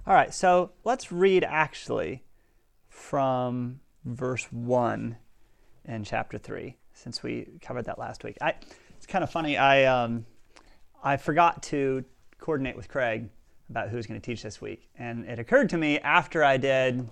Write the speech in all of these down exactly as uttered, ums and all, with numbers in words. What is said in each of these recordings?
All right, so let's read actually from verse one in chapter three, since we covered that last week. I, it's kind of funny. I um, I forgot to coordinate with Craig about who was going to teach this week, and it occurred to me after I did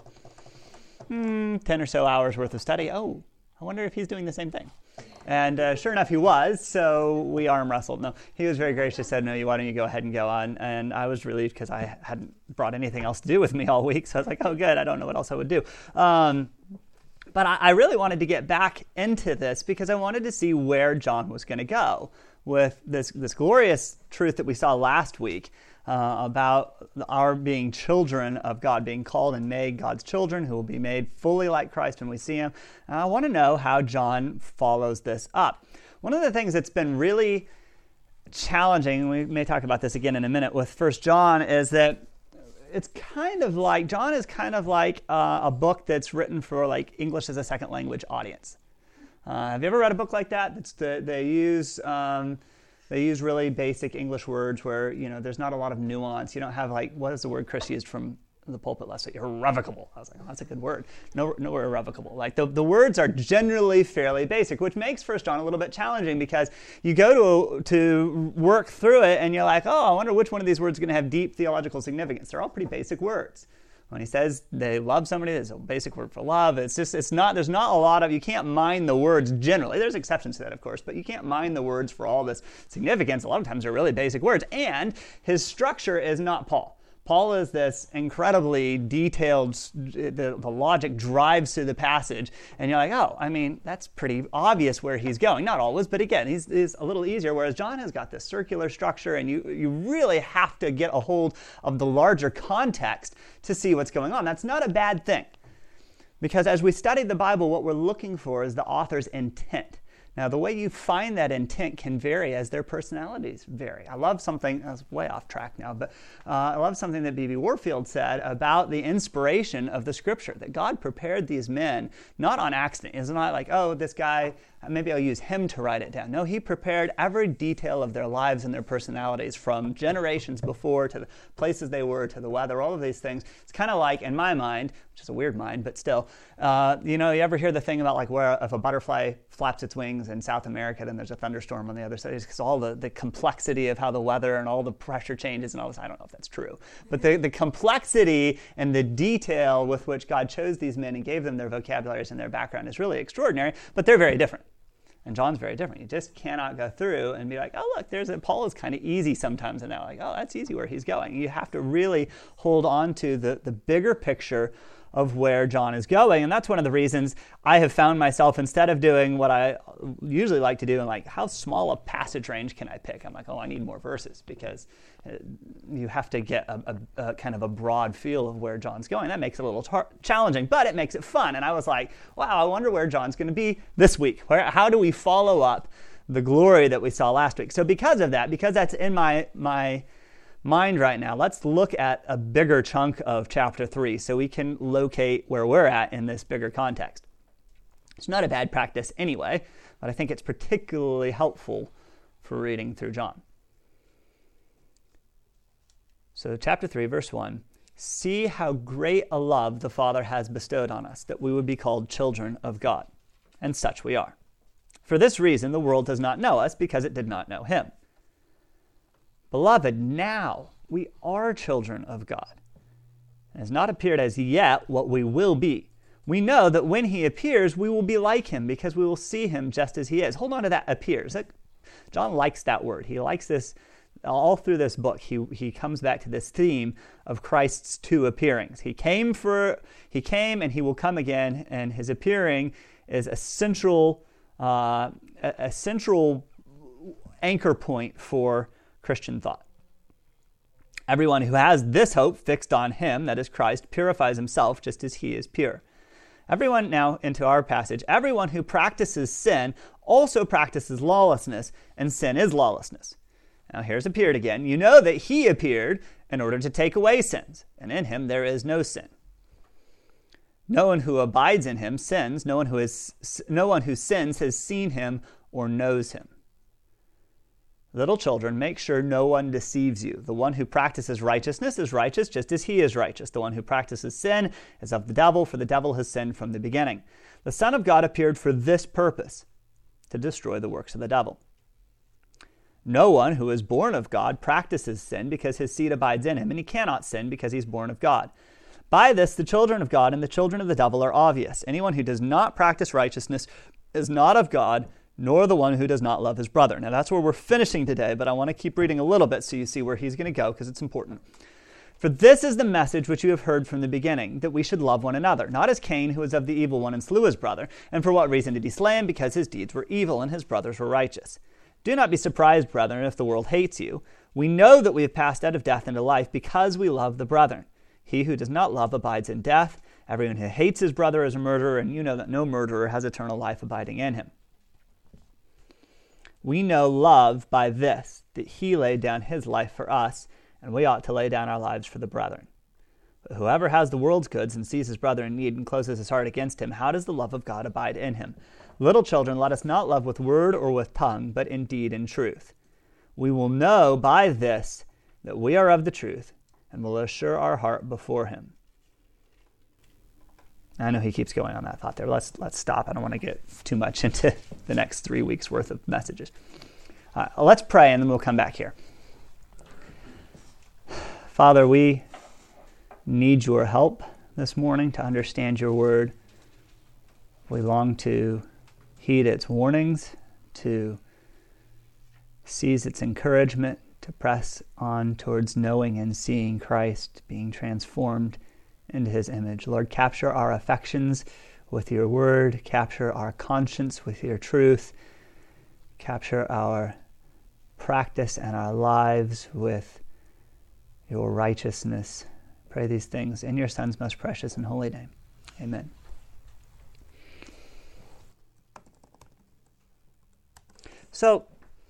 hmm, ten or so hours worth of study. Oh, I wonder if he's doing the same thing. And uh, sure enough, he was, so we arm wrestled. No, he was very gracious, said, no, you, why don't you go ahead and go on? And I was relieved because I hadn't brought anything else to do with me all week, so I was like, oh, good, I don't know what else I would do. Um, but I, I really wanted to get back into this because I wanted to see where John was going to go with this, this glorious truth that we saw last week uh, about our being children of God, being called and made God's children who will be made fully like Christ when we see him. And I want to know how John follows this up. One of the things that's been really challenging, and we may talk about this again in a minute with First John, is that it's kind of like, John is kind of like uh, a book that's written for like English as a second language audience. Uh, have you ever read a book like that? It's the, they use um, they use really basic English words where, you know, there's not a lot of nuance. You don't have like, what is the word Chris used from the pulpit last week? Irrevocable. I was like, oh, that's a good word. No, no irrevocable. Like the, the words are generally fairly basic, which makes First John a little bit challenging because you go to to work through it and you're like, oh, I wonder which one of these words is going to have deep theological significance. They're all pretty basic words. When he says they love somebody, there's a basic word for love. It's just, it's not, there's not a lot of, you can't mine the words generally. There's exceptions to that, of course, but you can't mine the words for all this significance. A lot of times they're really basic words. And his structure is not Paul. Paul is this incredibly detailed, the, the logic drives through the passage, and you're like, oh, I mean, that's pretty obvious where he's going. Not always, but again, he's, he's a little easier, whereas John has got this circular structure, and you, you really have to get a hold of the larger context to see what's going on. That's not a bad thing, because as we study the Bible, what we're looking for is the author's intent. Now, the way you find that intent can vary as their personalities vary. I love something, I was way off track now, but uh, I love something that B B Warfield said about the inspiration of the Scripture, that God prepared these men not on accident. It's not like, oh, this guy, maybe I'll use him to write it down. No, he prepared every detail of their lives and their personalities from generations before to the places they were to the weather, all of these things. It's kind of like, in my mind, which is a weird mind, but still, uh, you know, you ever hear the thing about like where if a butterfly flaps its wings in South America, then there's a thunderstorm on the other side, because all the, the complexity of how the weather and all the pressure changes and all this, I don't know if that's true, but the, the complexity and the detail with which God chose these men and gave them their vocabularies and their background is really extraordinary, but they're very different. And John's very different. You just cannot go through and be like, oh, look, there's a, Paul is kind of easy sometimes. And now like, oh, that's easy where he's going. You have to really hold on to the, the bigger picture of where John is going. And that's one of the reasons I have found myself, instead of doing what I usually like to do, and like, how small a passage range can I pick? I'm like, oh, I need more verses, because you have to get a, a, a kind of a broad feel of where John's going. That makes it a little tar- challenging, but it makes it fun. And I was like, wow, I wonder where John's going to be this week. Where, how do we follow up the glory that we saw last week? So because of that, because that's in my my mind right now, let's look at a bigger chunk of chapter three so we can locate where we're at in this bigger context. It's not a bad practice anyway, but I think it's particularly helpful for reading through John. So chapter three, verse one, see how great a love the Father has bestowed on us, that we would be called children of God. And such we are. For this reason, the world does not know us, because it did not know him. Beloved, now we are children of God. It has not appeared as yet what we will be. We know that when he appears, we will be like him, because we will see him just as he is. Hold on to that appears. That, John likes that word. He likes this. All through this book, he he comes back to this theme of Christ's two appearings. He came for he came and he will come again, and his appearing is a central uh, a, a central anchor point for Christian thought. Everyone who has this hope fixed on him, that is Christ, purifies himself just as he is pure. Everyone, now into our passage, everyone who practices sin also practices lawlessness, and sin is lawlessness. Now here's appeared again. You know that he appeared in order to take away sins, and in him there is no sin. No one who abides in him sins. No one who is no one who sins has seen him or knows him. Little children, make sure no one deceives you. The one who practices righteousness is righteous just as he is righteous. The one who practices sin is of the devil, for the devil has sinned from the beginning. The Son of God appeared for this purpose, to destroy the works of the devil. No one who is born of God practices sin because his seed abides in him, and he cannot sin because he is born of God. By this, the children of God and the children of the devil are obvious. Anyone who does not practice righteousness is not of God, nor the one who does not love his brother. Now that's where we're finishing today, but I want to keep reading a little bit so you see where he's going to go, because it's important. For this is the message which you have heard from the beginning, that we should love one another, not as Cain, who was of the evil one and slew his brother. And for what reason did he slay him? Because his deeds were evil and his brothers were righteous. Do not be surprised, brethren, if the world hates you. We know that we have passed out of death into life because we love the brethren. He who does not love abides in death. Everyone who hates his brother is a murderer, and you know that no murderer has eternal life abiding in him. We know love by this, that he laid down his life for us, and we ought to lay down our lives for the brethren. But whoever has the world's goods and sees his brother in need and closes his heart against him, how does the love of God abide in him? Little children, let us not love with word or with tongue, but in deed and truth. We will know by this that we are of the truth, and will assure our heart before him. I know he keeps going on that thought there. Let's let's stop. I don't want to get too much into the next three weeks worth of messages. Uh, let's pray, and then we'll come back here. Father, we need your help this morning to understand your word. We long to heed its warnings, to seize its encouragement, to press on towards knowing and seeing Christ, being transformed into his image. Lord, capture our affections with your word, capture our conscience with your truth, capture our practice and our lives with your righteousness. Pray these things in your Son's most precious and holy name. Amen. So,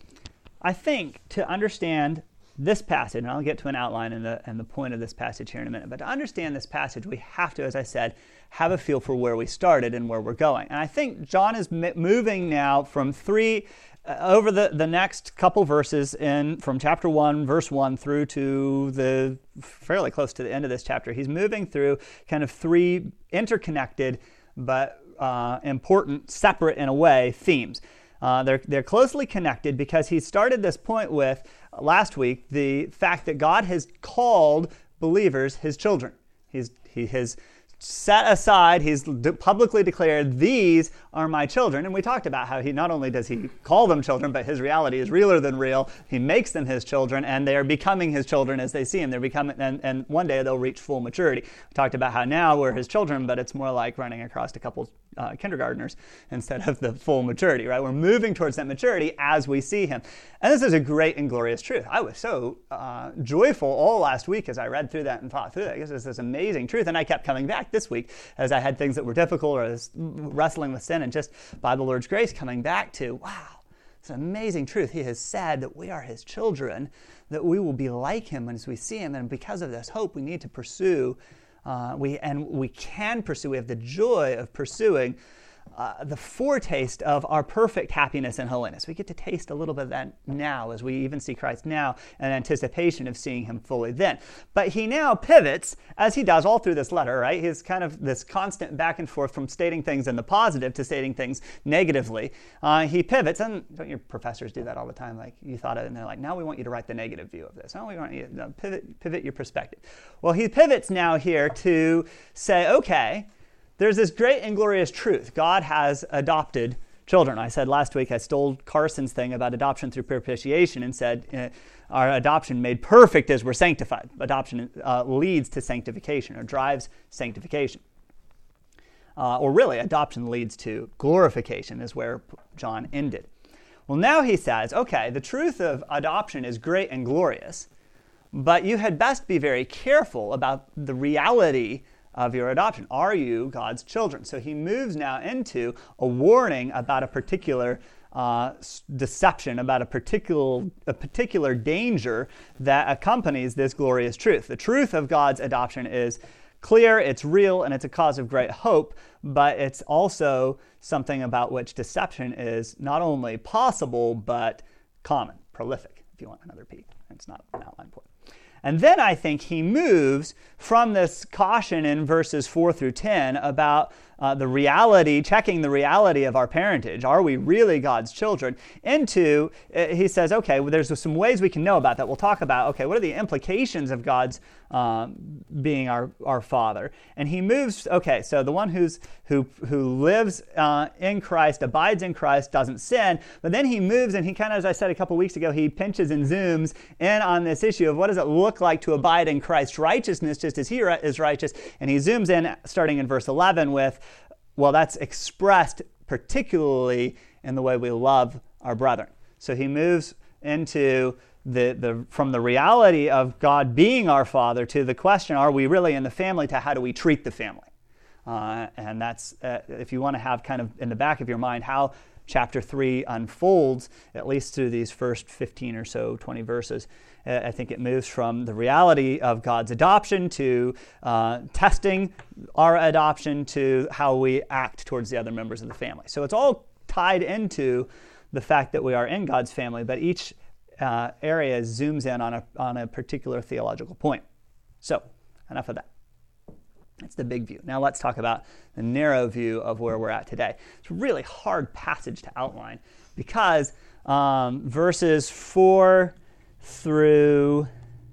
I think to understand this passage, and I'll get to an outline and the, and the point of this passage here in a minute, but to understand this passage, we have to, as I said, have a feel for where we started and where we're going. And I think John is m- moving now from three, uh, over the, the next couple verses in from chapter one, verse one, through to the fairly close to the end of this chapter. He's moving through kind of three interconnected but uh, important, separate in a way, themes. Uh, they're, they're closely connected because he started this point with, uh, last week, the fact that God has called believers his children. He's, he has set aside, he's de- publicly declared, these are my children. And we talked about how he not only does he call them children, but his reality is realer than real. He makes them his children, and they are becoming his children as they see him. They're becoming, and, and one day they'll reach full maturity. We talked about how now we're his children, but it's more like running across a couple Uh, kindergartners instead of the full maturity, right? We're moving towards that maturity as we see him. And this is a great and glorious truth. I was so uh, joyful all last week as I read through that and thought through that. I guess it's this amazing truth. And I kept coming back this week as I had things that were difficult or I was wrestling with sin, and just by the Lord's grace coming back to, wow, it's an amazing truth. He has said that we are his children, that we will be like him as we see him. And because of this hope, we need to pursue Uh, we and we can pursue, we have the joy of pursuing uh, the foretaste of our perfect happiness and holiness. We get to taste a little bit of that now as we even see Christ now in anticipation of seeing him fully then. But he now pivots, as he does all through this letter, right? He's kind of this constant back and forth from stating things in the positive to stating things negatively. Uh, he pivots, and don't your professors do that all the time? Like, you thought of it, and they're like, now we want you to write the negative view of this. No, we want you to no, pivot, pivot your perspective. Well, he pivots now here to say, okay, there's this great and glorious truth. God has adopted children. I said last week, I stole Carson's thing about adoption through propitiation and said uh, our adoption made perfect as we're sanctified. Adoption uh, leads to sanctification or drives sanctification. Uh, or really, adoption leads to glorification is where John ended. Well, now he says, okay, the truth of adoption is great and glorious, but you had best be very careful about the reality of your adoption. Are you God's children? So he moves now into a warning about a particular uh, deception, about a particular, a particular danger that accompanies this glorious truth. The truth of God's adoption is clear, it's real, and it's a cause of great hope, but it's also something about which deception is not only possible, but common. prolific, if you want another P. It's not an outline point. And then I think he moves from this caution in verses four through ten about uh, the reality, checking the reality of our parentage. Are we really God's children? Into, uh, he says, okay, well, there's some ways we can know about that. We'll talk about, okay, what are the implications of God's um, being our, our Father? And he moves, okay, so the one who's who who lives uh, in Christ, abides in Christ, doesn't sin. But then he moves and he kind of, as I said a couple weeks ago, he pinches and zooms in on this issue of what does it look like to abide in Christ's righteousness just as he is righteous. And he zooms in starting in verse eleven with, well, that's expressed particularly in the way we love our brethren. So he moves into the, the from the reality of God being our Father to the question, are we really in the family, to how do we treat the family? Uh, and that's, uh, if you want to have kind of in the back of your mind how chapter three unfolds, at least through these first fifteen or so, twenty verses, uh, I think it moves from the reality of God's adoption to uh, testing our adoption to how we act towards the other members of the family. So it's all tied into the fact that we are in God's family, but each uh, area zooms in on a, on a particular theological point. So, enough of that. That's the big view. Now let's talk about the narrow view of where we're at today. It's a really hard passage to outline because um, verses four through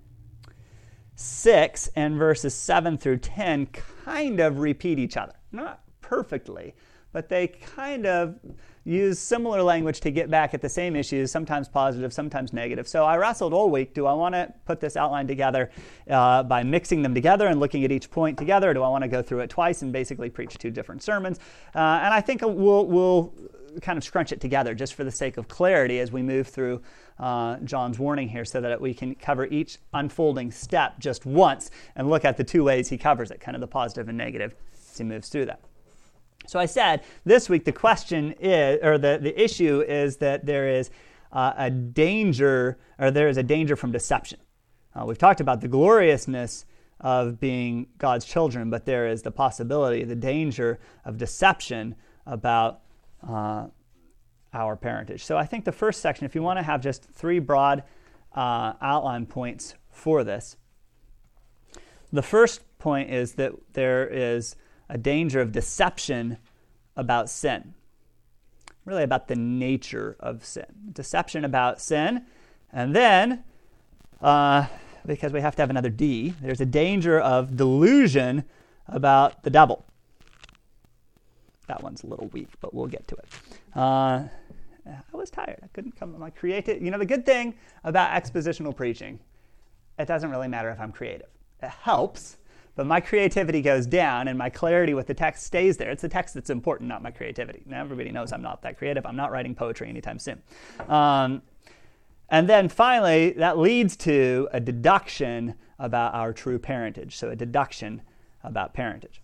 six and verses seven through ten kind of repeat each other. Not perfectly, but they kind of use similar language to get back at the same issues, sometimes positive, sometimes negative. So I wrestled all week. Do I want to put this outline together uh, by mixing them together and looking at each point together? Or do I want to go through it twice and basically preach two different sermons? Uh, and I think we'll, we'll kind of scrunch it together just for the sake of clarity as we move through uh, John's warning here so that we can cover each unfolding step just once and look at the two ways he covers it, kind of the positive and negative as he moves through that. So I said this week the question is, or the, the issue is that there is uh, a danger, or there is a danger from deception. Uh, we've talked about the gloriousness of being God's children, but there is the possibility, the danger of deception about uh, our parentage. So I think the first section, if you want to have just three broad uh, outline points for this, the first point is that there is a danger of deception about sin, really about the nature of sin. Deception about sin, and then, uh, because we have to have another D, there's a danger of delusion about the devil. That one's a little weak, but we'll get to it. Uh, I was tired. I couldn't come to my creative. You know, the good thing about expositional preaching, it doesn't really matter if I'm creative. It helps. But my creativity goes down and my clarity with the text stays there. It's the text that's important, not my creativity. Now everybody knows I'm not that creative. I'm not writing poetry anytime soon. Um, and then finally, that leads to a deduction about our true parentage. So a deduction about parentage.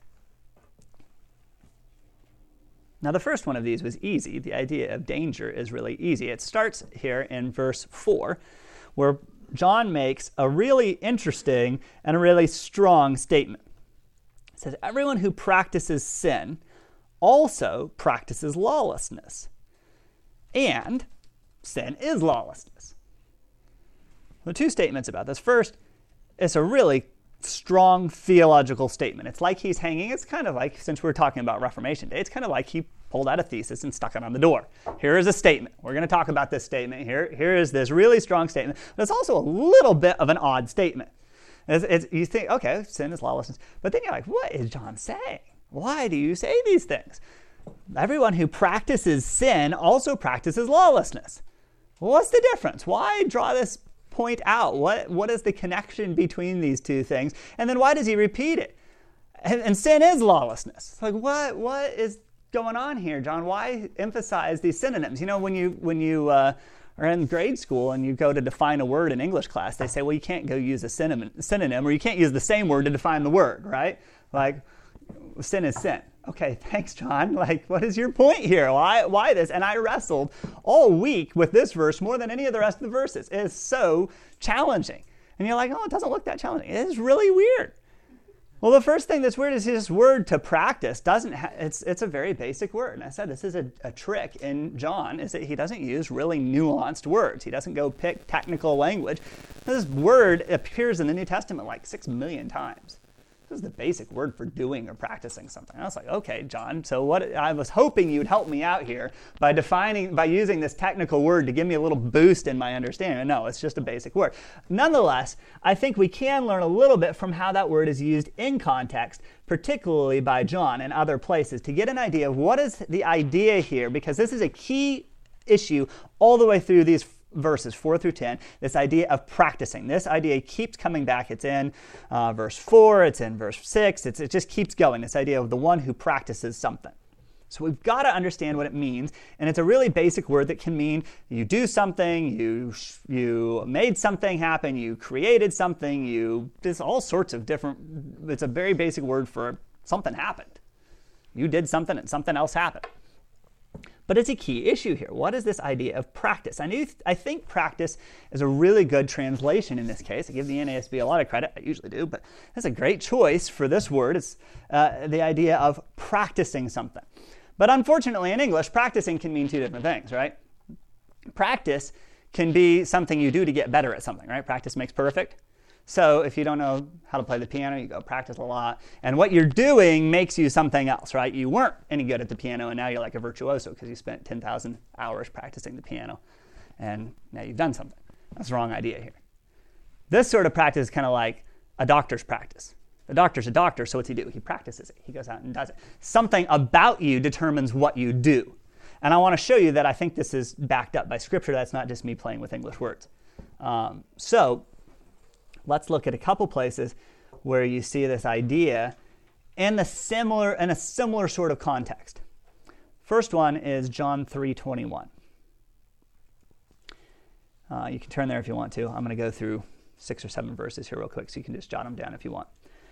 Now the first one of these was easy. The idea of danger is really easy. It starts here in verse four, where John makes a really interesting and a really strong statement. It says, everyone who practices sin also practices lawlessness. And sin is lawlessness. There are two statements about this. First, it's a really strong theological statement. It's like he's hanging, it's kind of like, since we're talking about Reformation Day, it's kind of like he pulled out a thesis and stuck it on the door. Here is a statement. We're going to talk about this statement. Here, here is this really strong statement. But it's also a little bit of an odd statement. It's, it's, you think, okay, sin is lawlessness. But then you're like, what is John saying? Why do you say these things? Everyone who practices sin also practices lawlessness. Well, what's the difference? Why draw this point out? What, what is the connection between these two things? And then why does he repeat it? And, and sin is lawlessness. It's like, what, what is going on here, John? Why emphasize these synonyms? You know, when you when you uh, are in grade school and you go to define a word in English class, they say, well, you can't go use a synonym, synonym or you can't use the same word to define the word, right? Like, sin is sin. Okay, thanks, John. Like, what is your point here? Why, why this? And I wrestled all week with this verse more than any of the rest of the verses. It is so challenging. And you're like, oh, it doesn't look that challenging. It is really weird. Well, the first thing that's weird is this word to practice doesn't ha- it's it's a very basic word. And I said this is a, a trick in John, is that he doesn't use really nuanced words. He doesn't go pick technical language. This word appears in the New Testament like six million times. This is the basic word for doing or practicing something. I was like, okay, John, so what? I was hoping you'd help me out here by defining, by using this technical word to give me a little boost in my understanding. No, it's just a basic word. Nonetheless, I think we can learn a little bit from how that word is used in context, particularly by John and other places, to get an idea of what is the idea here, because this is a key issue all the way through these verses four through ten, this idea of practicing. This idea keeps coming back. It's in uh, verse four, it's in verse six, it's, it just keeps going, this idea of the one who practices something. So we've got to understand what it means, and it's a really basic word that can mean you do something, you you made something happen, you created something, you, there's all sorts of different, it's a very basic word for something happened. You did something and something else happened. But it's a key issue here. What is this idea of practice? I, knew, I think practice is a really good translation in this case. I give the N A S B a lot of credit. I usually do, but that's a great choice for this word. It's uh, the idea of practicing something. But unfortunately, in English, practicing can mean two different things, right? Practice can be something you do to get better at something, right? Practice makes perfect. So if you don't know how to play the piano, you go practice a lot. And what you're doing makes you something else, right? You weren't any good at the piano, and now you're like a virtuoso because you spent ten thousand hours practicing the piano. And now you've done something. That's the wrong idea here. This sort of practice is kind of like a doctor's practice. The doctor's a doctor, so what's he do? He practices it. He goes out and does it. Something about you determines what you do. And I want to show you that I think this is backed up by Scripture. That's not just me playing with English words. Um, so... Let's look at a couple places where you see this idea in, the similar, in a similar sort of context. First one is John three twenty-one. Uh, you can turn there if you want to. I'm going to go through six or seven verses here real quick, so you can just jot them down if you want.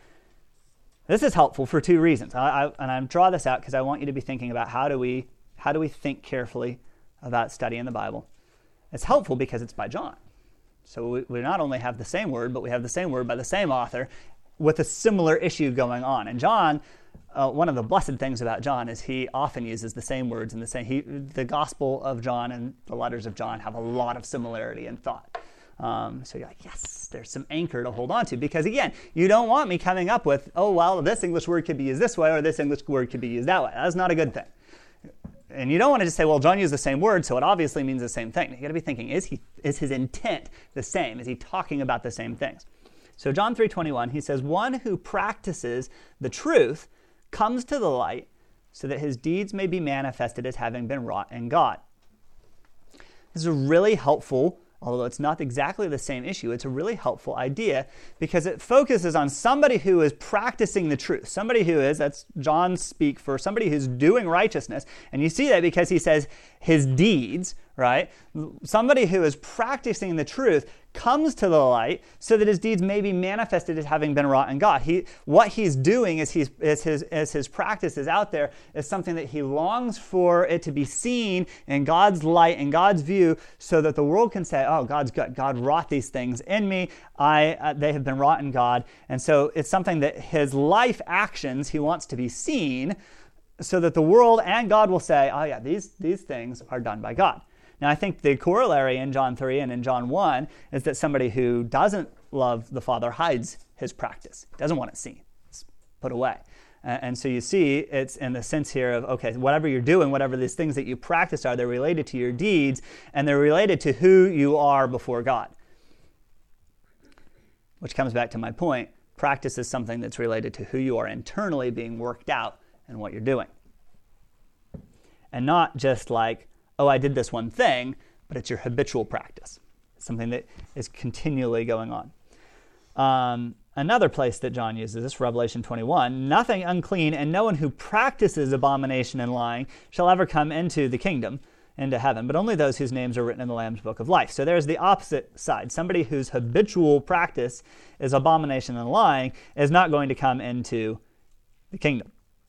This is helpful for two reasons. I, I, and I draw this out because I want you to be thinking about how do we how do we think carefully about studying the Bible. It's helpful because it's by John. So we, we not only have the same word, but we have the same word by the same author with a similar issue going on. And John, uh, one of the blessed things about John is he often uses the same words and the same. He, the Gospel of John and the letters of John have a lot of similarity in thought. Um, so you're like, yes, there's some anchor to hold on to. Because again, you don't want me coming up with, oh, well, this English word could be used this way or this English word could be used that way. That's not a good thing. And you don't want to just say, well, John used the same word, so it obviously means the same thing. You've got to be thinking, is he is his intent the same? Is he talking about the same things? So John three twenty-one, he says, one who practices the truth comes to the light so that his deeds may be manifested as having been wrought in God. This is a really helpful, although it's not exactly the same issue, it's a really helpful idea because it focuses on somebody who is practicing the truth. Somebody who is, that's John's speak for somebody who's doing righteousness. And you see that because he says his deeds, right? Somebody who is practicing the truth comes to the light so that his deeds may be manifested as having been wrought in God. He, what he's doing is, he's, is his, as his practice is out there is something that he longs for it to be seen in God's light, in God's view, so that the world can say, oh, God's good. God wrought these things in me. I, uh, they have been wrought in God. And so it's something that his life actions, he wants to be seen so that the world and God will say, oh yeah, these, these things are done by God. Now, I think the corollary in John three and in John one is that somebody who doesn't love the Father hides his practice, doesn't want it seen. It's put away. And so you see it's in the sense here of, okay, whatever you're doing, whatever these things that you practice are, they're related to your deeds, and they're related to who you are before God. Which comes back to my point. Practice is something that's related to who you are internally being worked out and what you're doing. And not just like, oh, I did this one thing, but it's your habitual practice. It's something that is continually going on. Um, another place that John uses this, Revelation twenty-one, nothing unclean and no one who practices abomination and lying shall ever come into the kingdom, into heaven, but only those whose names are written in the Lamb's book of life. So there's the opposite side. Somebody whose habitual practice is abomination and lying is not going to come into the kingdom.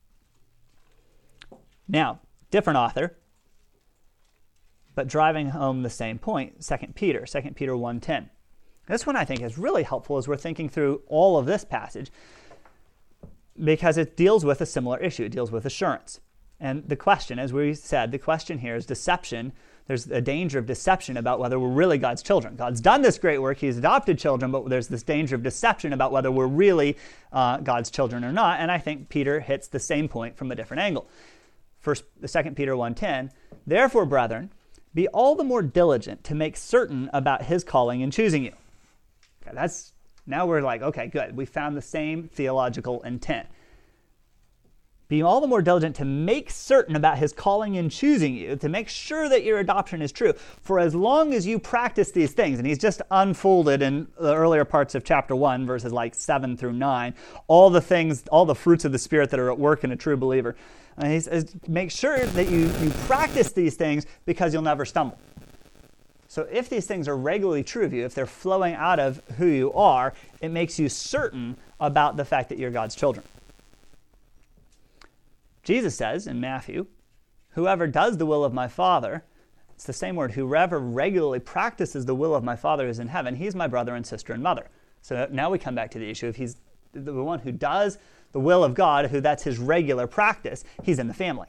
Now, different author, but driving home the same point, Second Peter, Second Peter one ten. This one I think is really helpful as we're thinking through all of this passage. because it deals with a similar issue. It deals with assurance. And the question, as we said, the question here is deception. There's a danger of deception about whether we're really God's children. God's done this great work. He's adopted children, but there's this danger of deception about whether we're really uh, God's children or not. And I think Peter hits the same point from a different angle. First, Second Peter one ten, therefore, brethren, be all the more diligent to make certain about his calling and choosing you. Okay, that's now we're like, okay, good. We found the same theological intent. Be all the more diligent to make certain about his calling and choosing you, to make sure that your adoption is true. For as long as you practice these things, and he's just unfolded in the earlier parts of chapter one, verses like seven through nine, all the things, all the fruits of the Spirit that are at work in a true believer. And he says, make sure that you, you practice these things because you'll never stumble. So if these things are regularly true of you, if they're flowing out of who you are, it makes you certain about the fact that you're God's children. Jesus says in Matthew, whoever does the will of my Father, it's the same word, whoever regularly practices the will of my Father is in heaven, he's my brother and sister and mother. So now we come back to the issue of he's the one who does the will of God, who that's his regular practice, he's in the family.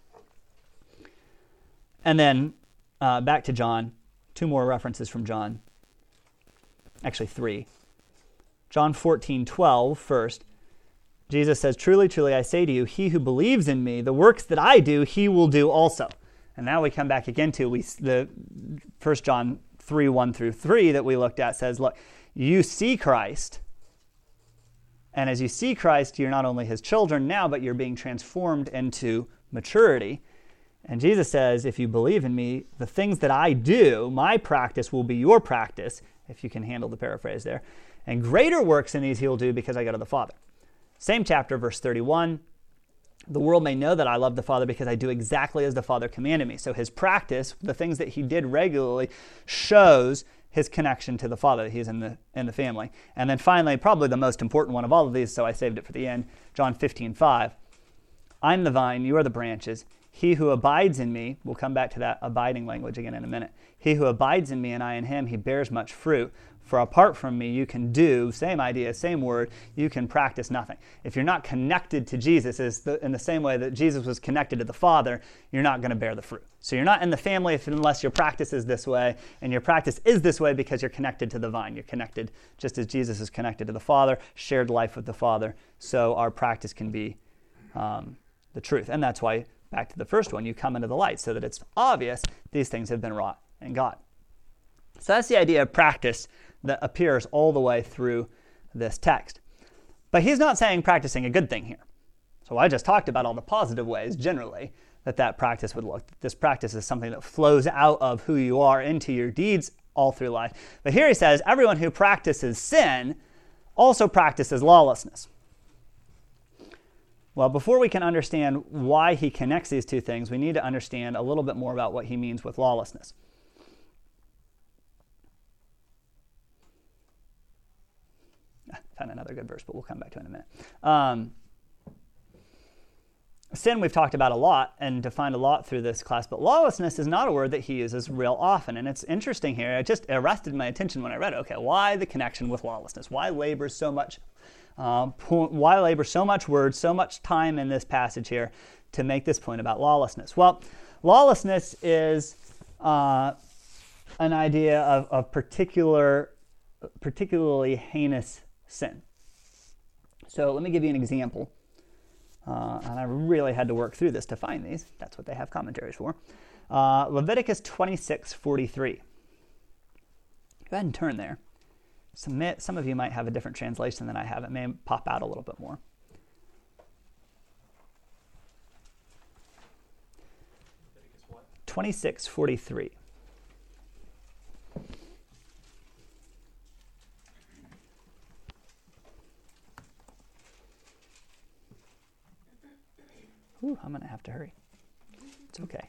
And then uh, back to John, two more references from John. Actually, three. John fourteen twelve first. Jesus says, truly, truly, I say to you, he who believes in me, the works that I do, he will do also. And now we come back again to we, the First John three, one through three that we looked at says, look, you see Christ, and as you see Christ, you're not only his children now, but you're being transformed into maturity. And Jesus says, if you believe in me, the things that I do, my practice will be your practice, if you can handle the paraphrase there. And greater works than these he will do because I go to the Father. Same chapter, verse thirty-one. The world may know that I love the Father because I do exactly as the Father commanded me. So his practice, the things that he did regularly, shows his connection to the Father. He's in the in the family. And then finally, probably the most important one of all of these, so I saved it for the end, John fifteen five. I'm the vine, you are the branches. He who abides in me, we'll come back to that abiding language again in a minute. He who abides in me and I in him, he bears much fruit. For apart from me, you can do, same idea, same word, you can practice nothing. If you're not connected to Jesus is the, in the same way that Jesus was connected to the Father, you're not going to bear the fruit. So you're not in the family if, unless your practice is this way, and your practice is this way because you're connected to the vine. You're connected just as Jesus is connected to the Father, shared life with the Father, so our practice can be um, the truth. And that's why, back to the first one, you come into the light so that it's obvious these things have been wrought in God. So that's the idea of practice that appears all the way through this text. But he's not saying practicing a good thing here. So I just talked about all the positive ways, generally, that that practice would look. This practice is something that flows out of who you are into your deeds all through life. But here he says, everyone who practices sin also practices lawlessness. Well, before we can understand why he connects these two things, we need to understand a little bit more about what he means with lawlessness. Found another good verse, but we'll come back to it in a minute. Um, sin we've talked about a lot and defined a lot through this class, but lawlessness is not a word that he uses real often. And it's interesting here. It just arrested my attention when I read it. Okay, why the connection with lawlessness? Why labor so much? Um, po- why labor so much words, so much time in this passage here to make this point about lawlessness? Well, lawlessness is uh, an idea of, of particular, particularly heinous sin. So let me give you an example. Uh, and I really had to work through this to find these. That's what they have commentaries for. Uh, Leviticus twenty-six forty-three. Go ahead and turn there. Some, some of you might have a different translation than I have. It may pop out a little bit more. Leviticus what? twenty-six forty-three. Ooh, I'm going to have to hurry. It's okay.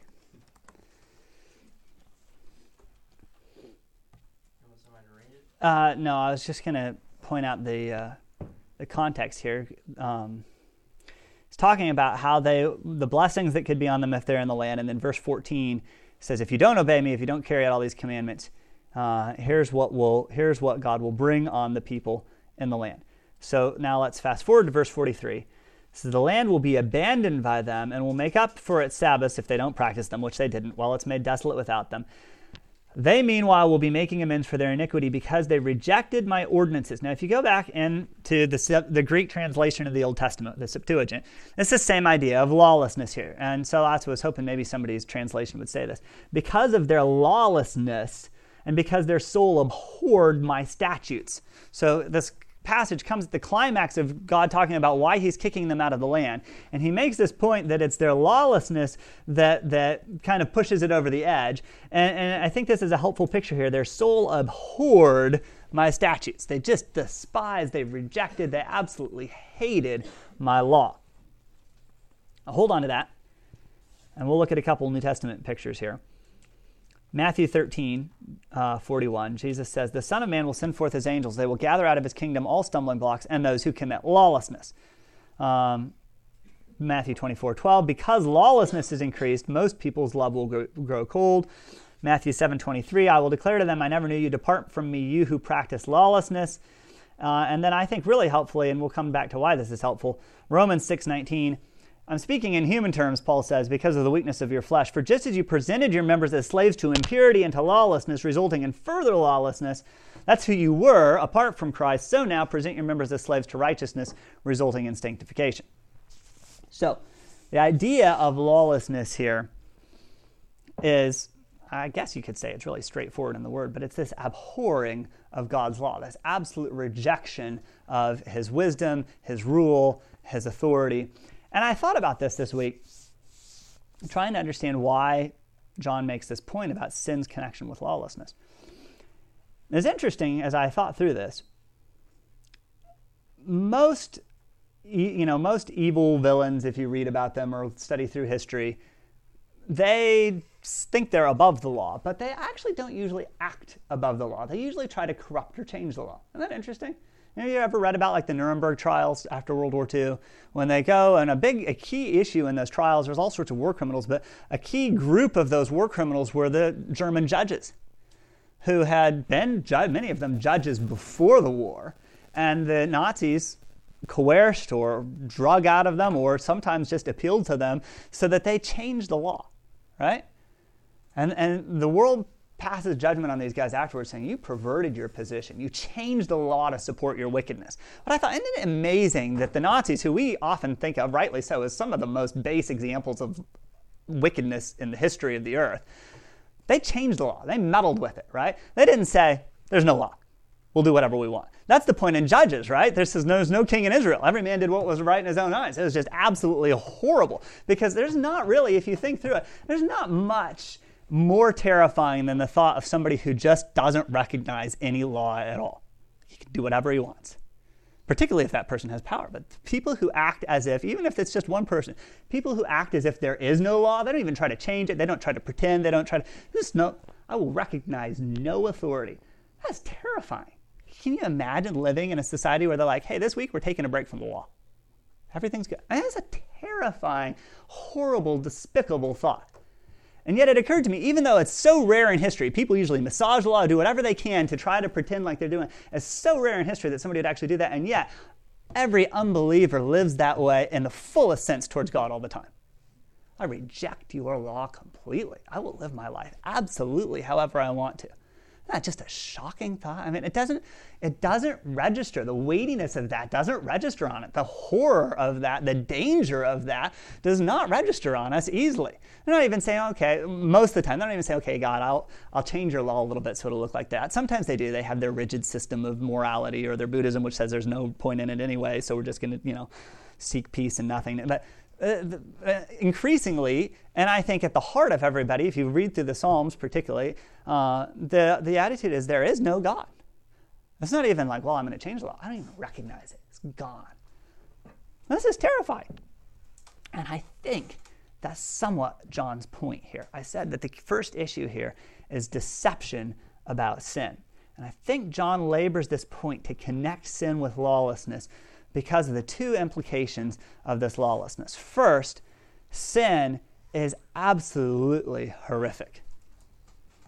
You want somebody to read it? Uh, no, I was just going to point out the uh, the context here. Um, it's talking about how they the blessings that could be on them if they're in the land, and then verse fourteen says, "If you don't obey me, if you don't carry out all these commandments, uh, here's what will here's what God will bring on the people in the land." So now let's fast forward to verse forty-three. So the land will be abandoned by them and will make up for its Sabbaths if they don't practice them, which they didn't, while it's made desolate without them. They, meanwhile, will be making amends for their iniquity because they rejected my ordinances. Now, if you go back into the, the Greek translation of the Old Testament, the Septuagint, it's the same idea of lawlessness here. And so I was hoping maybe somebody's translation would say this. Because of their lawlessness and because their soul abhorred my statutes. So this passage comes at the climax of God talking about why he's kicking them out of the land. And he makes this point that it's their lawlessness that that kind of pushes it over the edge. And, and I think this is a helpful picture here. Their soul abhorred my statutes. They just despised, they rejected, they absolutely hated my law. Now hold on to that. And we'll look at a couple New Testament pictures here. Matthew thirteen, uh, forty-one, Jesus says, the Son of Man will send forth his angels. They will gather out of his kingdom all stumbling blocks and those who commit lawlessness. Um, Matthew twenty-four, twelve, because lawlessness is increased, most people's love will grow, grow cold. Matthew seven, twenty-three, I will declare to them, I never knew you. Depart from me, you who practice lawlessness. Uh, and then I think really helpfully, and we'll come back to why this is helpful, Romans six, nineteen, I'm speaking in human terms, Paul says, because of the weakness of your flesh. For just as you presented your members as slaves to impurity and to lawlessness, resulting in further lawlessness, that's who you were apart from Christ, so now present your members as slaves to righteousness, resulting in sanctification. So, the idea of lawlessness here is, I guess you could say it's really straightforward in the word, but it's this abhorring of God's law, this absolute rejection of his wisdom, his rule, his authority. And I thought about this this week, trying to understand why John makes this point about sin's connection with lawlessness. It's interesting, as I thought through this, most, you know, most evil villains, if you read about them or study through history, they think they're above the law, but they actually don't usually act above the law. They usually try to corrupt or change the law. Isn't that interesting? You know, you ever read about like the Nuremberg trials after World War Two? When they go, and a big, a key issue in those trials, there's all sorts of war criminals, but a key group of those war criminals were the German judges who had been, many of them judges before the war, and the Nazis coerced or drug out of them or sometimes just appealed to them so that they changed the law, right? And, and the world passes judgment on these guys afterwards saying, you perverted your position. You changed the law to support your wickedness. But I thought, isn't it amazing that the Nazis, who we often think of, rightly so, as some of the most base examples of wickedness in the history of the earth, they changed the law. They meddled with it, right? They didn't say, there's no law. We'll do whatever we want. That's the point in Judges, right? There says there's no king in Israel. Every man did what was right in his own eyes. It was just absolutely horrible because there's not really, if you think through it, there's not much more terrifying than the thought of somebody who just doesn't recognize any law at all. He can do whatever he wants, particularly if that person has power. But people who act as if, even if it's just one person, people who act as if there is no law, they don't even try to change it. They don't try to pretend. They don't try to, just no, I will recognize no authority. That's terrifying. Can you imagine living in a society where they're like, hey, this week we're taking a break from the law. Everything's good. I mean, that's a terrifying, horrible, despicable thought. And yet it occurred to me, even though it's so rare in history, people usually massage the law, do whatever they can to try to pretend like they're doing it. It's so rare in history that somebody would actually do that. And yet, every unbeliever lives that way in the fullest sense towards God all the time. I reject your law completely. I will live my life absolutely however I want to. Not just a shocking thought. I mean, it doesn't, it doesn't register. The weightiness of that doesn't register on it. The horror of that, the danger of that does not register on us easily. They're not even saying, okay, most of the time, they don't even say, okay, God, I'll, I'll change your law a little bit so it'll look like that. Sometimes they do. They have their rigid system of morality or their Buddhism, which says there's no point in it anyway, so we're just going to, you know, seek peace and nothing. But Uh, uh, increasingly, and I think at the heart of everybody, if you read through the Psalms particularly, uh, the, the attitude is there is no God. It's not even like, well, I'm going to change the law. I don't even recognize it. It's gone. This is terrifying. And I think that's somewhat John's point here. I said that the first issue here is deception about sin. And I think John labors this point to connect sin with lawlessness because of the two implications of this lawlessness. First, sin is absolutely horrific.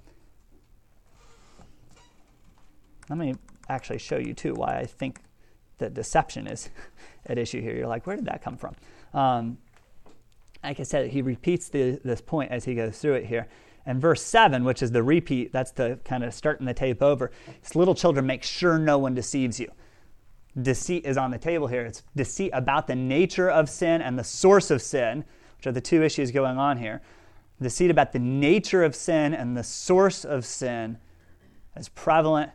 Let me actually show you, too, why I think that deception is at issue here. You're like, where did that come from? Um, like I said, he repeats the, this point as he goes through it here. And verse seven, which is the repeat, that's the kind of starting the tape over. It's little children, make sure no one deceives you. Deceit is on the table here. It's deceit about the nature of sin and the source of sin, which are the two issues going on here. Deceit about the nature of sin and the source of sin is prevalent.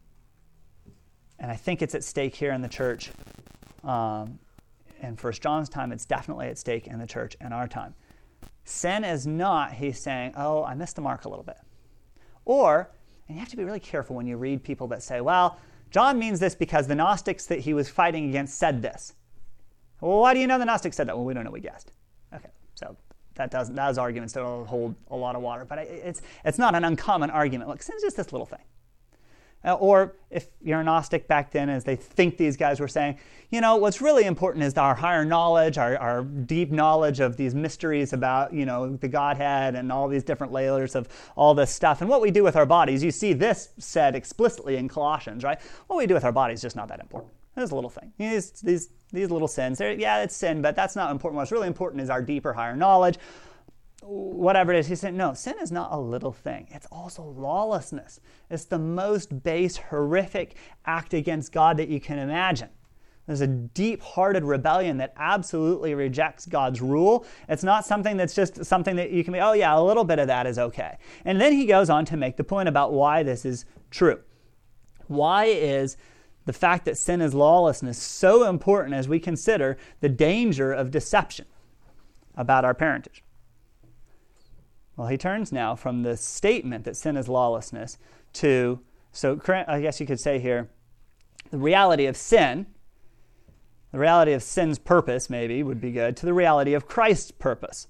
And I think it's at stake here in the church. Um, in First John's time, it's definitely at stake in the church in our time. Sin is not, he's saying, oh, I missed the mark a little bit. Or, and you have to be really careful when you read people that say, well, John means this because the Gnostics that he was fighting against said this. Well, why do you know the Gnostics said that? Well, we don't know, we guessed. Okay, so that doesn't, those arguments don't hold a lot of water, but it's it's not an uncommon argument. Look, sin's just this little thing. Uh, or if you're a Gnostic back then, as they think these guys were saying, you know, what's really important is our higher knowledge, our, our deep knowledge of these mysteries about, you know, the Godhead and all these different layers of all this stuff. And what we do with our bodies, you see this said explicitly in Colossians, right? What we do with our bodies is just not that important. It's a little thing. These, these, these little sins, yeah, it's sin, but that's not important. What's really important is our deeper, higher knowledge. Whatever it is, he said, no, sin is not a little thing. It's also lawlessness. It's the most base, horrific act against God that you can imagine. There's a deep-hearted rebellion that absolutely rejects God's rule. It's not something that's just something that you can be, oh yeah, a little bit of that is okay. And then he goes on to make the point about why this is true. Why is the fact that sin is lawlessness so important as we consider the danger of deception about our parentage? Well, he turns now from the statement that sin is lawlessness to, so I guess you could say here, the reality of sin, the reality of sin's purpose maybe would be good, to the reality of Christ's purpose.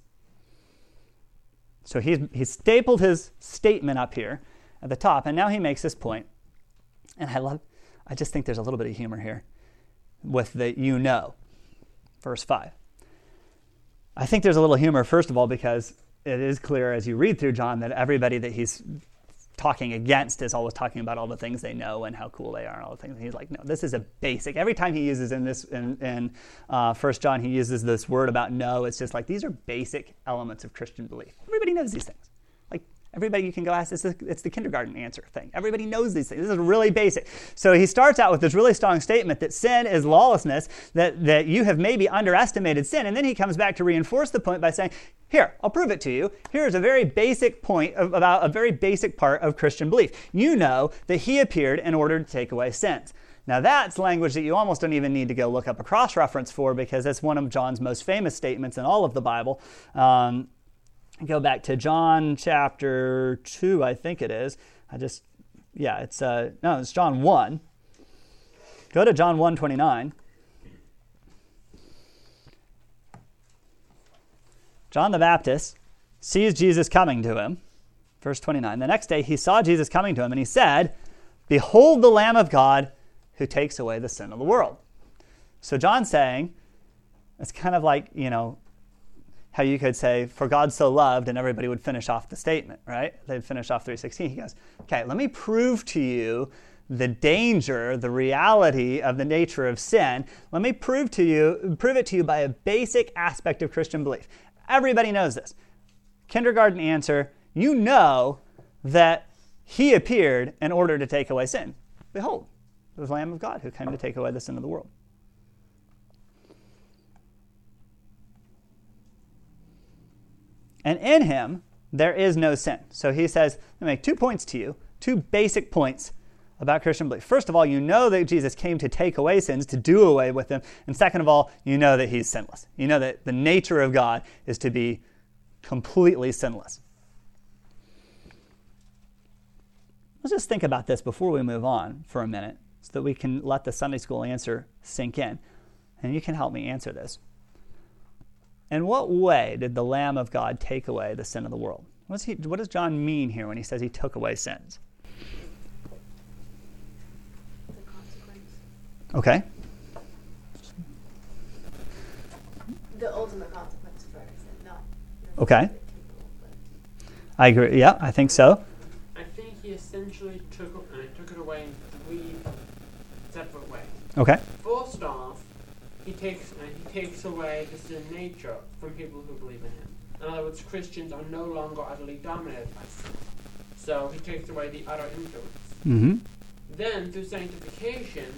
So he's, he's stapled his statement up here at the top, and now he makes this point. And I love, I just think there's a little bit of humor here with the you know, verse five. I think there's a little humor, first of all, because it is clear as you read through John that everybody that he's talking against is always talking about all the things they know and how cool they are and all the things. And he's like, no, this is a basic. Every time he uses in this in, in uh, First John, he uses this word about know. It's just like these are basic elements of Christian belief. Everybody knows these things. Like everybody, you can go ask. It's the, it's the kindergarten answer thing. Everybody knows these things. This is really basic. So he starts out with this really strong statement that sin is lawlessness. That that you have maybe underestimated sin, and then he comes back to reinforce the point by saying, here, I'll prove it to you. Here's a very basic point of, about a very basic part of Christian belief. You know that he appeared in order to take away sins. Now that's language that you almost don't even need to go look up a cross-reference for because it's one of John's most famous statements in all of the Bible. Um, go back to John chapter two, I think it is. I just, yeah, it's, uh, no, it's John one. Go to John one twenty-nine. John the Baptist sees Jesus coming to him. Verse twenty-nine. The next day he saw Jesus coming to him and he said, behold the Lamb of God who takes away the sin of the world. So John's saying, it's kind of like, you know, how you could say, for God so loved, and everybody would finish off the statement, right? They'd finish off three sixteen. He goes, okay, let me prove to you the danger, the reality of the nature of sin. Let me prove to you, prove it to you by a basic aspect of Christian belief. Everybody knows this. Kindergarten answer, you know that he appeared in order to take away sin. Behold, the Lamb of God who came to take away the sin of the world. And in him, there is no sin. So he says, let me make two points to you, two basic points about Christian belief. First of all, you know that Jesus came to take away sins, to do away with them. And second of all, you know that he's sinless. You know that the nature of God is to be completely sinless. Let's just think about this before we move on for a minute so that we can let the Sunday school answer sink in. And you can help me answer this. In what way did the Lamb of God take away the sin of the world? What's he, what does John mean here when he says he took away sins? Okay. The ultimate consequence for our sin, not. Okay. I agree. Yeah, I think so. I think he essentially took uh, took it away in three separate ways. Okay. First off, he takes uh, he takes away the sin nature from people who believe in him. In other words, Christians are no longer utterly dominated by sin. So he takes away the utter influence. Mm-hmm. Then, through sanctification,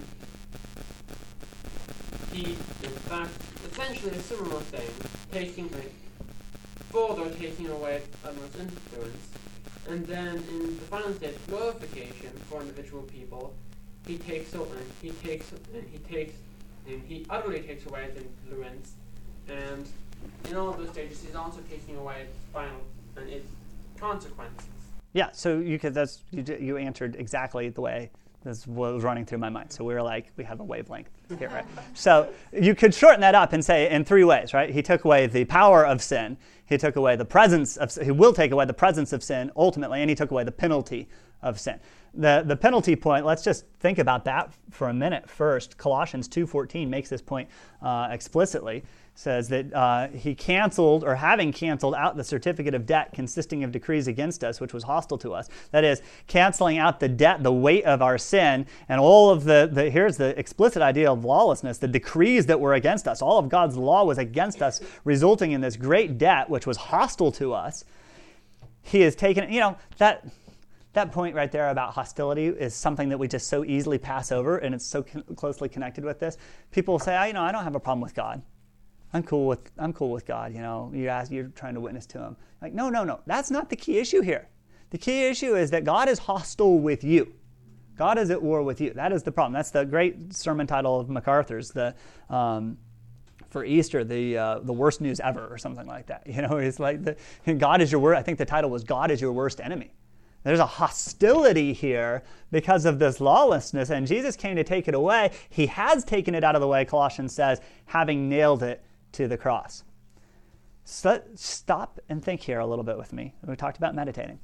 he, in fact, essentially a similar thing, taking like, further taking away utmost influence. And then, in the final stage, glorification for individual people, he takes and he takes and he takes and he utterly takes away its influence. And in all of those stages, he's also taking away its final and its consequences. Yeah, so you could that's you, d- you answered exactly the way this was running through my mind. So we were like, we have a wavelength here, right? So you could shorten that up and say in three ways, right? He took away the power of sin. He took away the presence of sin. He will take away the presence of sin ultimately, and he took away the penalty of sin. The the penalty point, let's just think about that for a minute first. Colossians two fourteen makes this point uh, explicitly. Says that uh, he canceled, or having canceled out the certificate of debt consisting of decrees against us, which was hostile to us. That is, canceling out the debt, the weight of our sin, and all of the, the, here's the explicit idea of lawlessness, the decrees that were against us. All of God's law was against us, resulting in this great debt, which was hostile to us. He has taken, you know, that... That point right there about hostility is something that we just so easily pass over, and it's so con- closely connected with this. People say, oh, you know, I don't have a problem with God. I'm cool with I'm cool with God. You know, you ask, you're trying to witness to Him. Like, no, no, no. That's not the key issue here. The key issue is that God is hostile with you. God is at war with you. That is the problem. That's the great sermon title of MacArthur's, the um, for Easter, the uh, the worst news ever, or something like that. You know, it's like the God is your worst. I think the title was God is your worst enemy. There's a hostility here because of this lawlessness, and Jesus came to take it away. He has taken it out of the way, Colossians says, having nailed it to the cross. So stop and think here a little bit with me. We talked about meditating.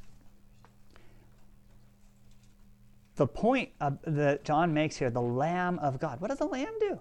The point of, that John makes here, the Lamb of God. What does the Lamb do?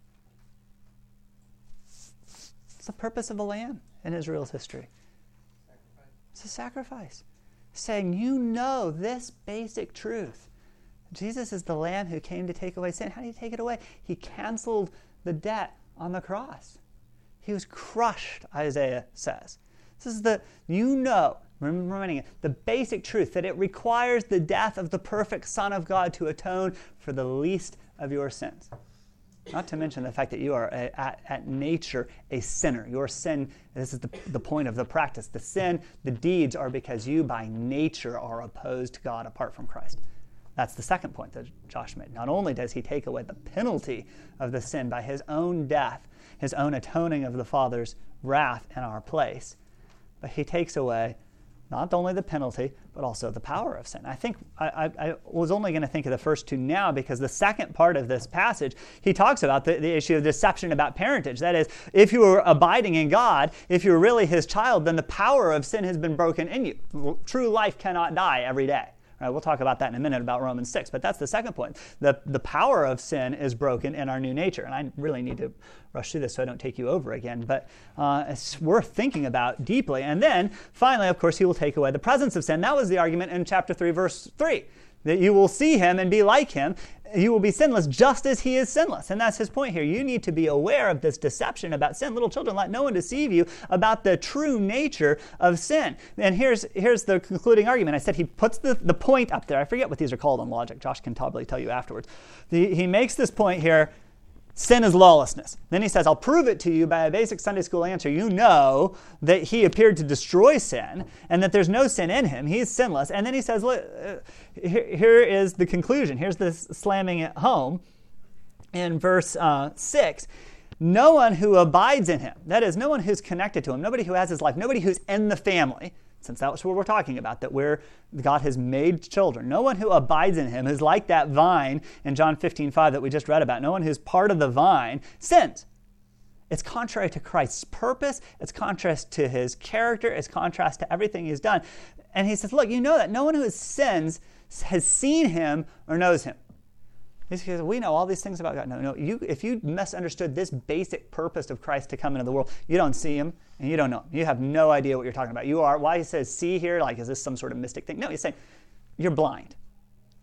It's the purpose of the Lamb in Israel's history. Sacrifice. It's a sacrifice. Saying, you know this basic truth. Jesus is the Lamb who came to take away sin. How did he take it away? He canceled the debt on the cross. He was crushed, Isaiah says. This is the, you know, reminding it, the basic truth that it requires the death of the perfect Son of God to atone for the least of your sins. Not to mention the fact that you are a, at, at nature a sinner. Your sin, this is the, the point of the practice. The sin, the deeds are because you by nature are opposed to God apart from Christ. That's the second point that Josh made. Not only does he take away the penalty of the sin by his own death, his own atoning of the Father's wrath in our place, but he takes away not only the penalty, but also the power of sin. I think I, I, I was only going to think of the first two now because the second part of this passage, he talks about the, the issue of deception about parentage. That is, if you are abiding in God, if you're really his child, then the power of sin has been broken in you. True life cannot die every day. Right, we'll talk about that in a minute about Romans six, but that's the second point. The, the power of sin is broken in our new nature, and I really need to rush through this so I don't take you over again, but uh, it's worth thinking about deeply. And then, finally, of course, he will take away the presence of sin. That was the argument in chapter three, verse three, that you will see him and be like him. You will be sinless just as he is sinless. And that's his point here. You need to be aware of this deception about sin. Little children, let no one deceive you about the true nature of sin. And here's here's the concluding argument. I said he puts the, the point up there. I forget what these are called in logic. Josh can probably tell you afterwards. The, he makes this point here. Sin is lawlessness. Then he says, I'll prove it to you by a basic Sunday school answer. You know that he appeared to destroy sin and that there's no sin in him. He's sinless. And then he says, look, uh, here, here is the conclusion. Here's this slamming it home in verse uh, six. No one who abides in him, that is, no one who's connected to him, nobody who has his life, nobody who's in the family, since that's what we're talking about, that we're, God has made children. No one who abides in him, who's like that vine in John fifteen five that we just read about, no one who's part of the vine sins. It's contrary to Christ's purpose. It's contrast to his character. It's contrast to everything he's done. And he says, look, you know that no one who sins has seen him or knows him. He says, we know all these things about God. No, no. You, if you misunderstood this basic purpose of Christ to come into the world, you don't see him and you don't know him. You have no idea what you're talking about. You are, why he says see here, like is this some sort of mystic thing? No, he's saying you're blind.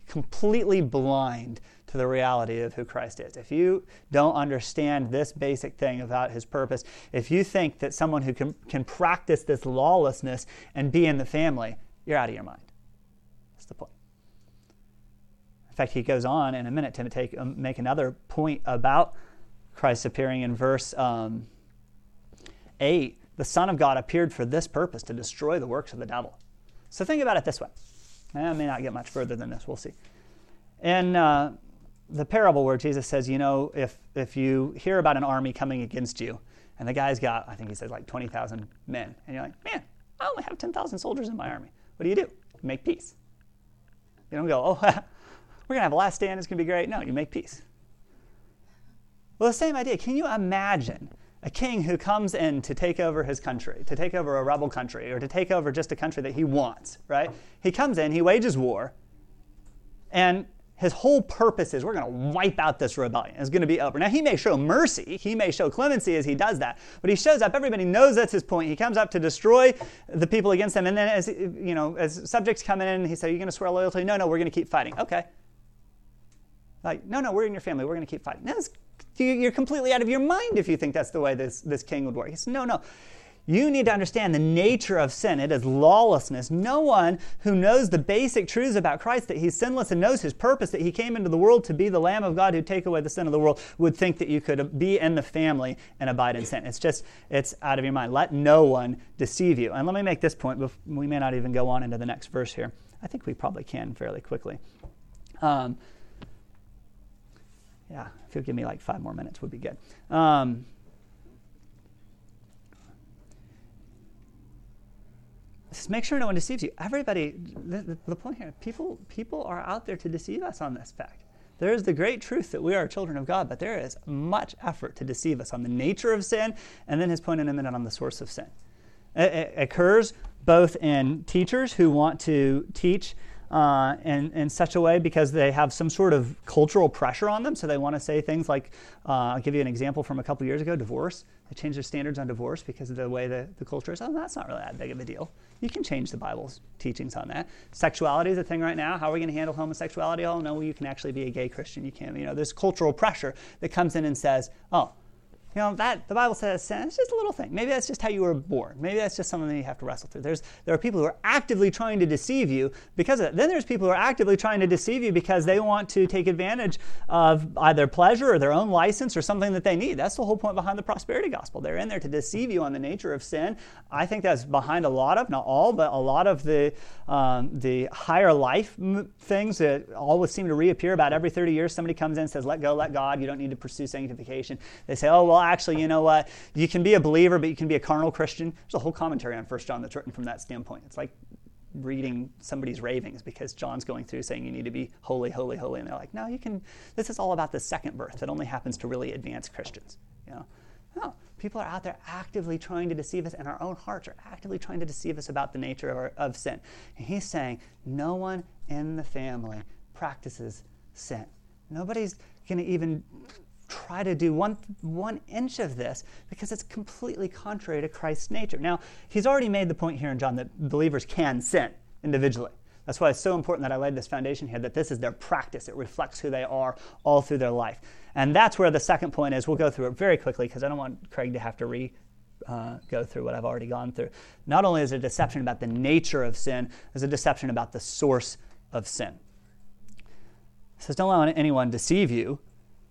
completely blind to the reality of who Christ is. If you don't understand this basic thing about his purpose, if you think that someone who can, can practice this lawlessness and be in the family, you're out of your mind. That's the point. In fact, he goes on in a minute to take, um, make another point about Christ appearing in verse um, eight. The Son of God appeared for this purpose, to destroy the works of the devil. So think about it this way. I may not get much further than this. We'll see. In uh, the parable where Jesus says, you know, if if you hear about an army coming against you, and the guy's got, I think he says like twenty thousand men, and you're like, man, I only have ten thousand soldiers in my army. What do you do? You make peace. You don't go, oh, we're going to have a last stand, it's going to be great. No, you make peace. Well, the same idea. Can you imagine a king who comes in to take over his country, to take over a rebel country, or to take over just a country that he wants, right? He comes in, he wages war, and his whole purpose is we're going to wipe out this rebellion. It's going to be over. Now, he may show mercy. He may show clemency as he does that. But he shows up. Everybody knows that's his point. He comes up to destroy the people against him. And then as you know, as subjects come in, he says, are you going to swear loyalty? No, no, we're going to keep fighting. Okay. Like, no, no, we're in your family. We're going to keep fighting. No, you're completely out of your mind if you think that's the way this, this king would work. He says, no, no. You need to understand the nature of sin. It is lawlessness. No one who knows the basic truths about Christ, that he's sinless and knows his purpose, that he came into the world to be the Lamb of God who take away the sin of the world, would think that you could be in the family and abide in sin. It's just, it's out of your mind. Let no one deceive you. And let me make this point. We may not even go on into the next verse here. I think we probably can fairly quickly. Um, yeah, if you'll give me like five more minutes would be good. Um, Just make sure no one deceives you. Everybody, the, the, the point here, people, people are out there to deceive us on this fact. There is the great truth that we are children of God, but there is much effort to deceive us on the nature of sin, and then his point in a minute on the source of sin. It, it occurs both in teachers who want to teach uh, in, in such a way because they have some sort of cultural pressure on them, so they want to say things like, uh, I'll give you an example from a couple years ago, divorce. They changed their standards on divorce because of the way the, the culture is. Oh, that's not really that big of a deal. You can change the Bible's teachings on that. Sexuality is a thing right now. How are we going to handle homosexuality? Oh, no, well, you can actually be a gay Christian. You can, you know, there's cultural pressure that comes in and says, oh, you know, that the Bible says sin. It's just a little thing. Maybe that's just how you were born. Maybe that's just something that you have to wrestle through. There's there are people who are actively trying to deceive you because of that. Then there's people who are actively trying to deceive you because they want to take advantage of either pleasure or their own license or something that they need. That's the whole point behind the prosperity gospel. They're in there to deceive you on the nature of sin. I think that's behind a lot of, not all, but a lot of the um, the higher life m- things that always seem to reappear about every thirty years. Somebody comes in and says, let go, let God. You don't need to pursue sanctification. They say, oh, well, actually, you know what? You can be a believer, but you can be a carnal Christian. There's a whole commentary on First John that's written from that standpoint. It's like reading somebody's ravings because John's going through saying you need to be holy, holy, holy. And they're like, no, you can. This is all about the second birth that only happens to really advanced Christians. You know? No, people are out there actively trying to deceive us, and our own hearts are actively trying to deceive us about the nature of, our, of sin. And he's saying no one in the family practices sin. Nobody's going to even try to do one one inch of this because it's completely contrary to Christ's nature. Now, he's already made the point here in John that believers can sin individually. That's why it's so important that I laid this foundation here, that this is their practice. It reflects who they are all through their life. And that's where the second point is. We'll go through it very quickly because I don't want Craig to have to re uh, go through what I've already gone through. Not only is it a deception about the nature of sin, there's a deception about the source of sin. It says, don't let anyone deceive you.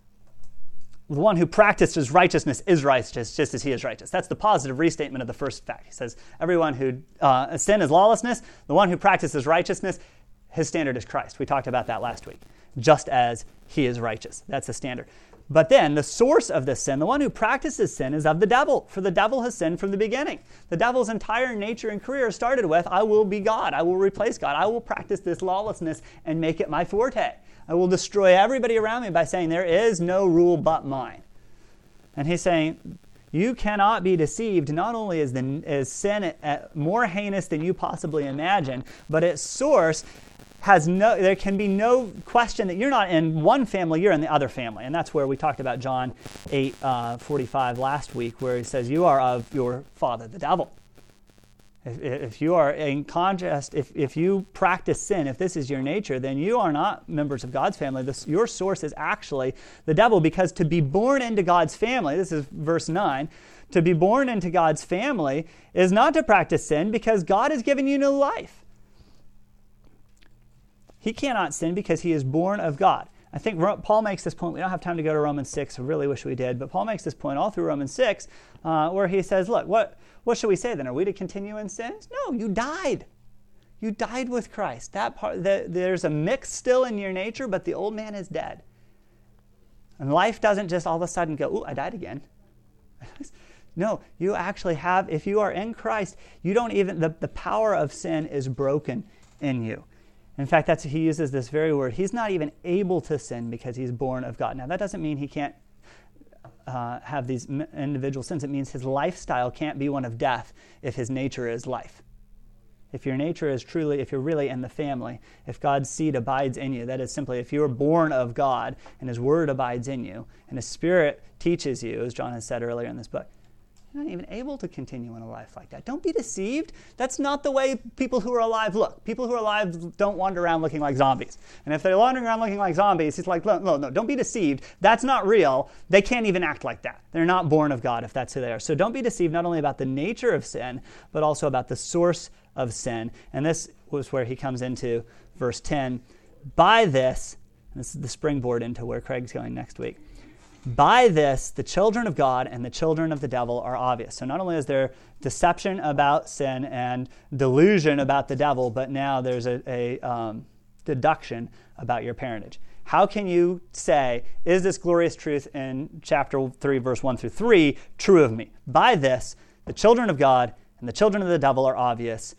The one who practices righteousness is righteous, just as he is righteous. That's the positive restatement of the first fact. He says, everyone who uh, sin is lawlessness. The one who practices righteousness, his standard is Christ. We talked about that last week. Just as he is righteous. That's the standard. But then the source of this sin, the one who practices sin, is of the devil. For the devil has sinned from the beginning. The devil's entire nature and career started with, I will be God. I will replace God. I will practice this lawlessness and make it my forte. I will destroy everybody around me by saying there is no rule but mine. And he's saying, you cannot be deceived. Not only is, the, is sin more heinous than you possibly imagine, but its source has no, there can be no question that you're not in one family, you're in the other family. And that's where we talked about John eight forty-five last week, where he says, you are of your father, the devil. If, if you are in contrast, if, if you practice sin, if this is your nature, then you are not members of God's family. This, your source is actually the devil, because to be born into God's family, this is verse nine, to be born into God's family is not to practice sin, because God has given you new life. He cannot sin because he is born of God. I think Paul makes this point. We don't have time to go to Romans six. I really wish we did. But Paul makes this point all through Romans six uh, where he says, look, what, what should we say then? Are we to continue in sins? No, you died. You died with Christ. That part, the, there's a mix still in your nature, but the old man is dead. And life doesn't just all of a sudden go, ooh, I died again. No, you actually have, if you are in Christ, you don't even, the, the power of sin is broken in you. In fact, that's he uses this very word. He's not even able to sin because he's born of God. Now, that doesn't mean he can't uh, have these individual sins. It means his lifestyle can't be one of death if his nature is life. If your nature is truly, if you're really in the family, if God's seed abides in you, that is simply if you are born of God and his word abides in you and his spirit teaches you, as John has said earlier in this book, you're not even able to continue in a life like that. Don't be deceived. That's not the way people who are alive look. People who are alive don't wander around looking like zombies. And if they're wandering around looking like zombies, it's like, no, no, no, don't be deceived. That's not real. They can't even act like that. They're not born of God if that's who they are. So don't be deceived not only about the nature of sin, but also about the source of sin. And this was where he comes into verse ten. By this, and this is the springboard into where Craig's going next week. By this, the children of God and the children of the devil are obvious. So not only is there deception about sin and delusion about the devil, but now there's a, a um, deduction about your parentage. How can you say, is this glorious truth in chapter three, verse one through three, true of me? By this, the children of God and the children of the devil are obvious.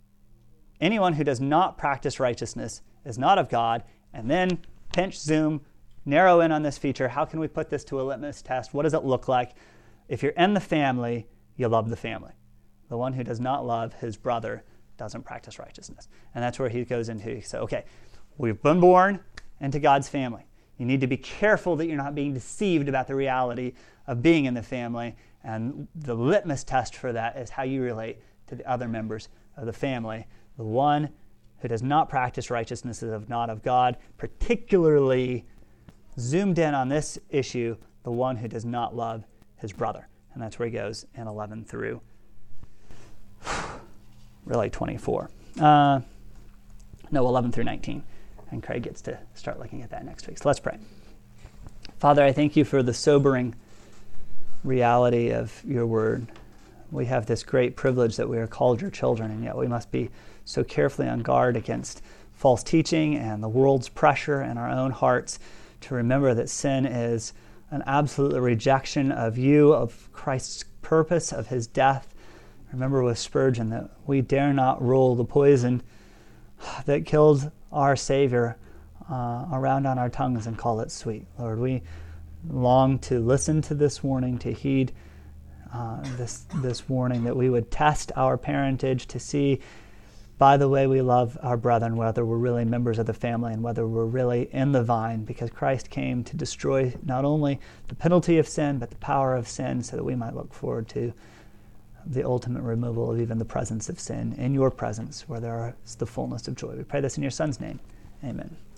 Anyone who does not practice righteousness is not of God. And then pinch, zoom, narrow in on this feature. How can we put this to a litmus test? What does it look like? If you're in the family, you love the family. The one who does not love his brother doesn't practice righteousness. And that's where he goes into, he says, okay, we've been born into God's family. You need to be careful that you're not being deceived about the reality of being in the family. And the litmus test for that is how you relate to the other members of the family. The one who does not practice righteousness is of not of God, particularly zoomed in on this issue, the one who does not love his brother. And that's where he goes in eleven through really twenty-four. Uh, no, eleven through nineteen. And Craig gets to start looking at that next week. So let's pray. Father, I thank you for the sobering reality of your word. We have this great privilege that we are called your children, and yet we must be so carefully on guard against false teaching and the world's pressure in our own hearts to remember that sin is an absolute rejection of you, of Christ's purpose, of his death. Remember with Spurgeon that we dare not roll the poison that killed our Savior uh, around on our tongues and call it sweet. Lord, we long to listen to this warning, to heed uh, this, this warning, that we would test our parentage to see by the way we love our brethren, whether we're really members of the family and whether we're really in the vine, because Christ came to destroy not only the penalty of sin, but the power of sin, so that we might look forward to the ultimate removal of even the presence of sin in your presence, where there is the fullness of joy. We pray this in your Son's name. Amen.